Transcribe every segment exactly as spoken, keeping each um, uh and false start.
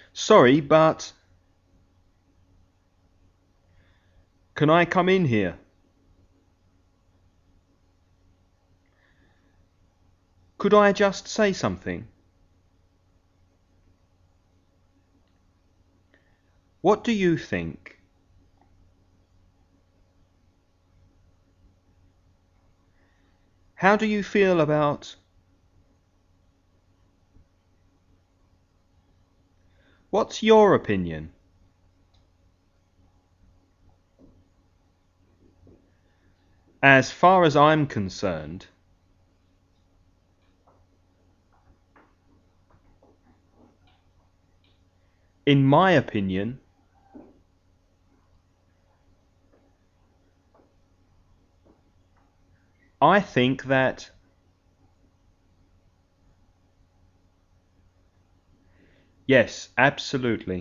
Sorry, but can I come in here? Could I just say something? What do you think? How do you feel about... What's your opinion? As far as I'm concerned, in my opinion, I think that... Yes, absolutely.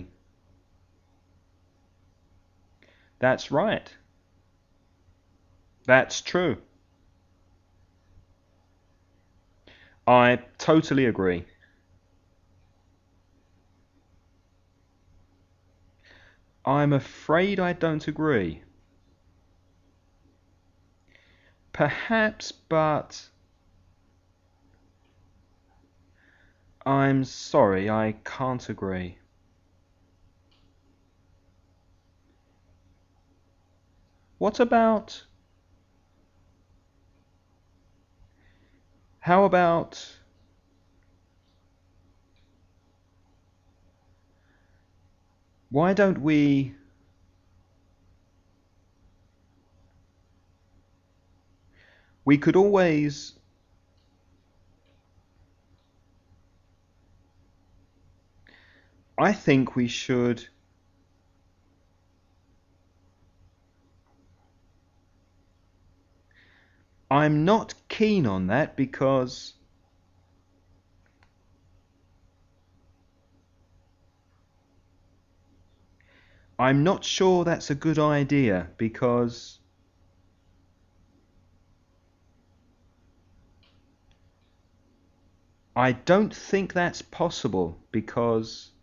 That's right. That's true. I totally agree. I'm afraid I don't agree. Perhaps, but I'm sorry, I can't agree. What about... How about... Why don't we... We could always... I think we should... I'm not keen on that because... I'm not sure that's a good idea because... I don't think that's possible because...